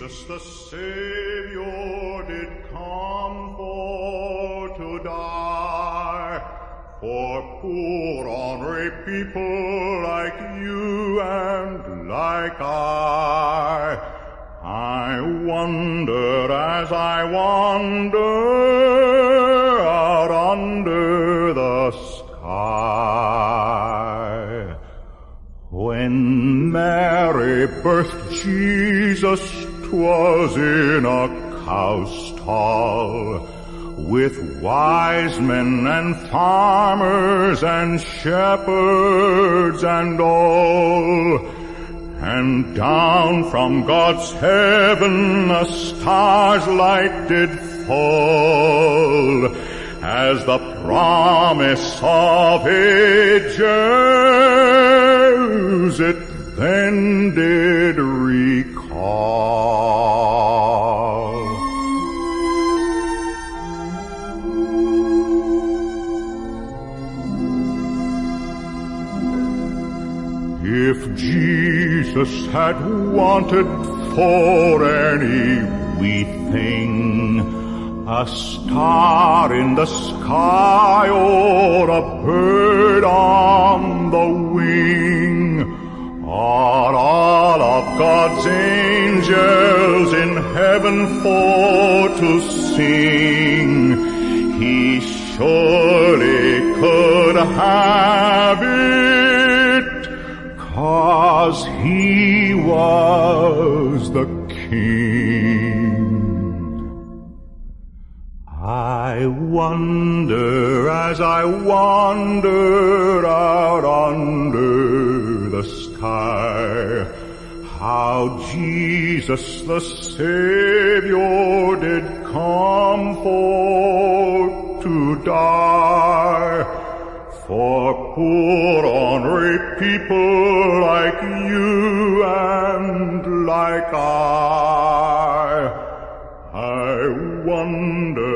Jesus the Savior did come for to die, for poor ornery people like you and like I wonder as I wander out under the sky. When Mary birthed Jesus, 'twas in a cow stall, with wise men and farmers and shepherds and all. And down from God's heaven a star's light did fall, as the promise of ages it then did recall. If Jesus had wanted for any wee thing, a star in the sky or a bird on the wing, or all of God's angels in heaven for to sing, he surely could have it, 'cause he was the King. I wonder as I wander out under the sky, how Jesus the Savior did come for to die, for poor ornery people like you and like I wonder